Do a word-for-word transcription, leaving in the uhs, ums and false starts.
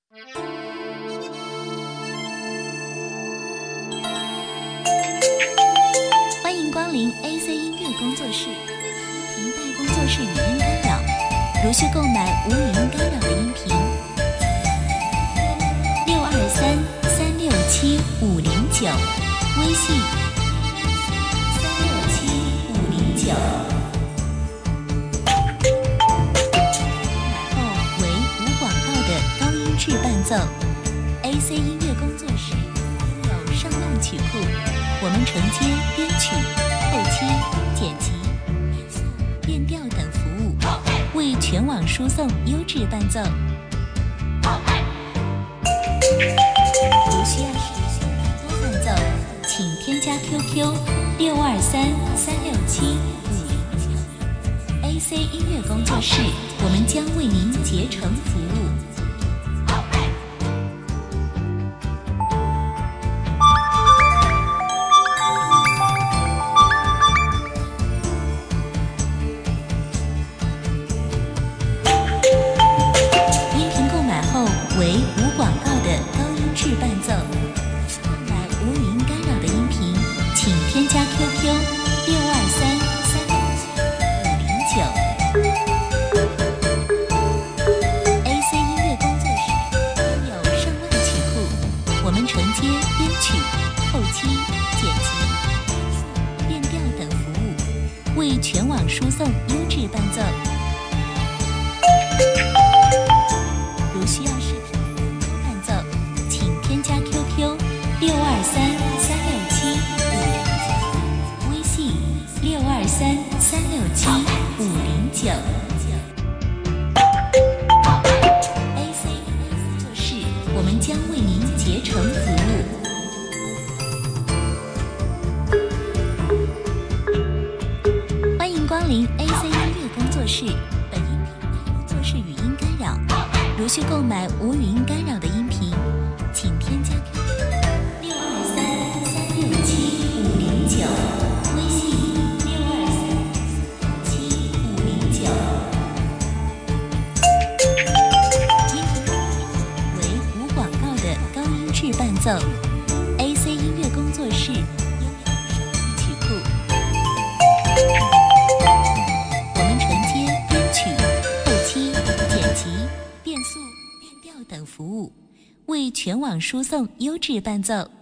欢迎光临 A C 音乐工作室，音频带工作室语音干扰。如需购买无语音干扰的音频，六二三三六七五零九，微信三六七五零九。买后为无广告的高音质伴奏。A C 音乐工作室拥有上万曲库，我们承接编曲、后期、剪辑、变调等服务，为全网输送优质伴奏。如需要使用多伴奏，请添加 Q Q 六二三三六七五零九。A C 音乐工作室，我们将为您竭诚服务。为无广告的高音质伴奏。购买无语音干扰的音频，请添加 Q Q 六二三三六七五零九。A C 音乐工作室拥有上万曲库，我们承接编曲、后期、剪辑、变调等服务，为全网输送优质伴奏。如需要视频伴奏，请添加 Q Q 六二三三六七五零九，微信六二三三六七五零九。A C 工作室，我们将为您竭诚服务。欢迎光临 A C 音乐工作室，本音频带工作室语音干扰。如需购买无语音干扰的音频，请添加 Q Q 六二三三六七五零九，微信六二三七五零九。音频为无广告的高音质伴奏。A C 音乐工作室拥有上万曲库，我们承接编曲、后期、剪辑、变速、变调等服务，为全网输送优质伴奏。